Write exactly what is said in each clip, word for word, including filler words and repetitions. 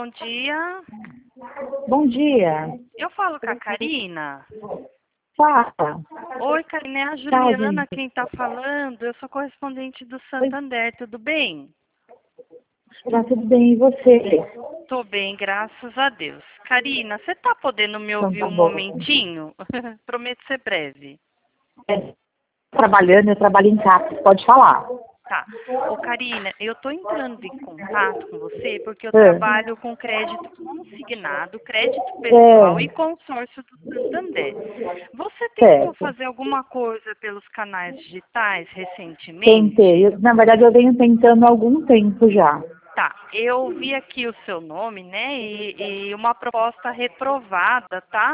bom dia. Bom dia. Eu falo com a Karina. Fala. Oi, Karina, é a Juliana quem está falando. Eu sou correspondente do Santander, tudo bem? Tá tudo bem, e você? Tô bem, graças a Deus. Karina, você tá podendo me Então ouvir tá um bom. momentinho? Prometo ser breve. É, trabalhando, eu trabalho em casa, pode falar. Tá. Ô, Karina, eu tô entrando em contato com você porque eu É. trabalho com crédito consignado, crédito pessoal e consórcio do Santander. Você É, tentou certo. fazer alguma coisa pelos canais digitais recentemente? Tentei. Eu, na verdade, eu venho tentando há algum tempo já. Tá, eu vi aqui o seu nome, né, e, e uma proposta reprovada, tá?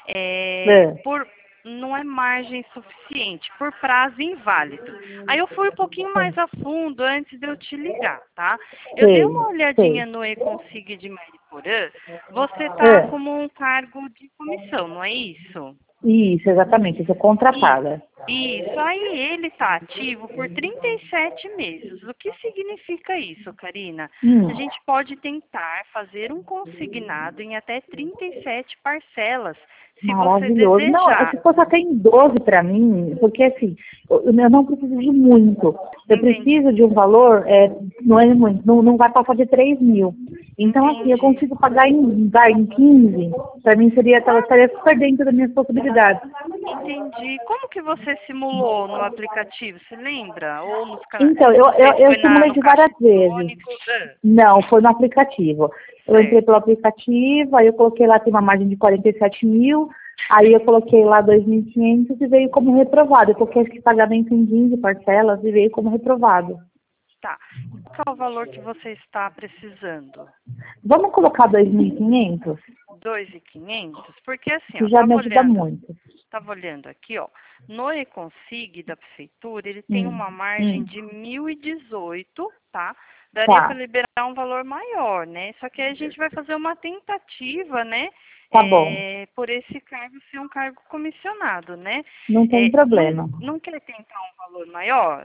É, É. por, não é margem suficiente, por prazo inválido. Aí eu fui um pouquinho mais a fundo antes de eu te ligar, tá? Eu dei Sei, uma olhadinha sei. no E-Consig de Mariporã, você tá É. como um cargo de comissão, não é isso? Isso, exatamente, eu sou Isso, contratada. isso. Aí ele está ativo por trinta e sete meses. O que significa isso, Karina? Hum. A gente pode tentar fazer um consignado em até trinta e sete parcelas, se você Maravilhoso. Não, é desejar. se fosse até em doze para mim, porque assim, eu, eu não preciso de muito. Eu Entendi, preciso de um valor, é, não é muito, não, não vai passar de três mil. Então, assim, eu entendi. consigo pagar em, vai, em quinze, para mim seria, tava- estaria super dentro das minhas possibilidades. Entendi. Como que você simulou no aplicativo? Você lembra? Ou nos cana... Então, eu, Não sei eu, se foi eu na, simulei no de caixa várias vezes. eletrônico. Ah, Não, foi no aplicativo. Eu entrei certo. pelo aplicativo, aí eu coloquei lá, tem uma margem de quarenta e sete mil, aí eu coloquei lá dois mil e quinhentos e veio como reprovado. Eu coloquei acho que pagamento em quinze parcelas e veio como reprovado. Tá. Qual é o valor que você está precisando? Vamos colocar dois mil e quinhentos, dois mil e quinhentos? Porque assim, ó, que já me tava ajuda olhando, muito. tava olhando aqui, ó, no E-Consig da prefeitura, ele tem Hum, uma margem hum, de mil e dezoito, tá? Daria para tá, liberar um valor maior, né? Só que aí a gente vai fazer uma tentativa, né? tá bom. É, por esse cargo ser um cargo comissionado, né? Não tem É, não, problema. não quer tentar um valor maior?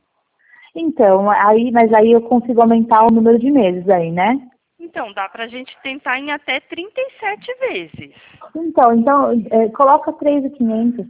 Então, aí, mas aí eu consigo aumentar o número de meses aí, né? Então, dá pra gente tentar em até trinta e sete vezes. Então, então, é, coloca três mil e quinhentos.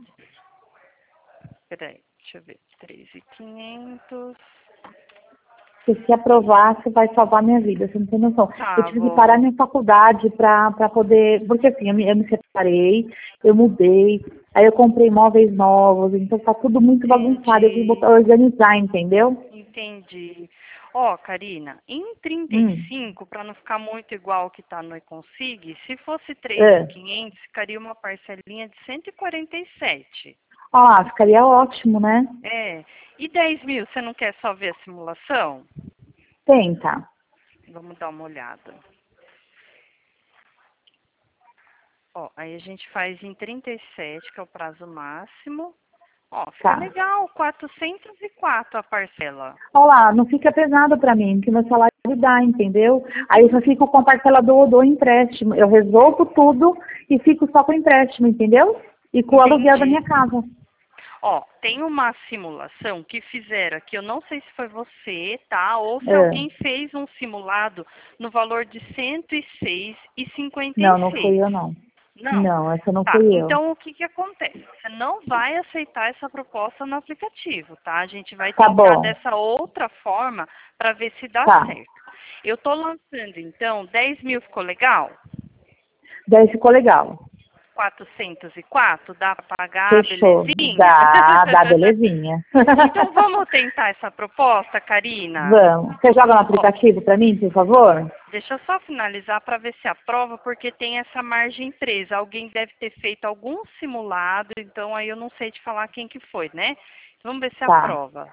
Peraí, deixa eu ver. três mil e quinhentos. Porque se aprovar, você vai salvar minha vida, você não tem noção. Eu Tá tive que parar bom. minha faculdade para poder. Porque assim, eu me, eu me separei, eu mudei, aí eu comprei móveis novos, então tá tudo muito bagunçado. Eu fui botar Entendi. organizar, entendeu? Entendi. Ó, Karina, em trinta e Hum. cinco, para não ficar muito igual que tá no E-Consig, se fosse três mil e É. quinhentos, ficaria uma parcelinha de cento e quarenta e sete. Ah, ficaria ótimo, né? É. E dez mil, você não quer só ver a simulação? Tenta. Vamos dar uma olhada. Ó, aí a gente faz em trinta e sete, que é o prazo máximo. Ó, fica Tá. legal, quatrocentos e quatro a parcela. Olha lá, não fica pesado para mim, porque meu salário dá, entendeu? Aí eu só Entendi. fico com a parcela do, do empréstimo. Eu resolvo tudo e fico só com o empréstimo, entendeu? E com o aluguel da minha Entendi. casa. Ó, tem uma simulação que fizeram aqui, eu não sei se foi você, tá? Ou se É. alguém fez um simulado no valor de cento e seis e cinquenta e Não, não fui seis. eu, não. Não. Não, essa não Tá, fui eu. então o que que acontece? Você não vai aceitar essa proposta no aplicativo, tá? A gente vai Tá tentar bom. dessa outra forma para ver se dá Tá. certo. Eu tô lançando, então, dez mil ficou legal? Daí ficou legal. quatrocentos e quatro, dá para pagar, Fechou. belezinha? Dá, dá belezinha. Então vamos tentar essa proposta, Karina? Vamos. Você joga no Ó, aplicativo pra mim, por favor? deixa eu só finalizar para ver se aprova, porque tem essa margem presa. Alguém deve ter feito algum simulado, então aí eu não sei te falar quem que foi, né? Vamos ver se Tá. aprova.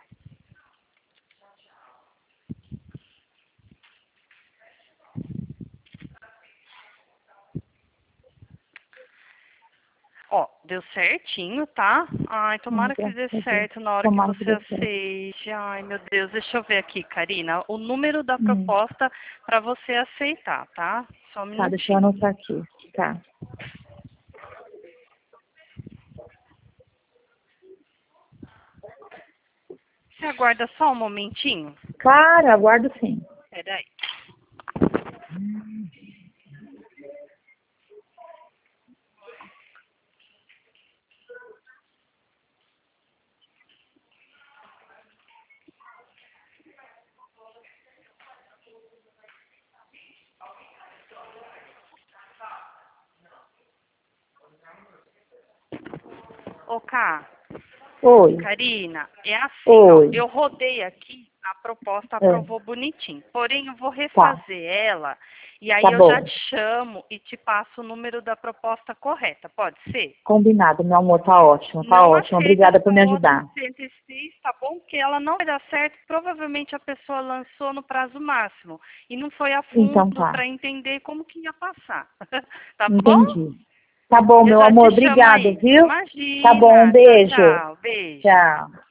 Ó, deu certinho, tá? Ai, Ai, tomara que graças dê a Deus. certo na hora que Tomara que você dê certo. aceite. Ai, meu Deus, deixa eu ver aqui, Karina. O número da Hum. proposta para você aceitar, tá? Só um Tá, deixa eu minutinho. anotar aqui. Tá. Você aguarda só um momentinho? Cara, aguardo sim. Peraí. Ô, Cá, Oi. Karina, é assim, Oi. ó, eu rodei aqui, a proposta É. aprovou bonitinho. Porém, eu vou Tá. refazer ela e aí Tá eu bom. já te chamo e te passo o número da proposta correta. Pode ser? Combinado, meu amor, tá ótimo, tá Não ótimo. aceita Obrigada por essa me outra ajudar. cento e seis, tá bom? Porque ela não vai dar certo. Provavelmente a pessoa lançou no prazo máximo e não foi a Então fundo tá. para entender como que ia passar. Tá bom? Entendi. Tá bom, Eu meu já amor, te chamo obrigado, aí. viu? Tá bom, um Imagina. Tchau, beijo. tchau. Beijo. Tchau.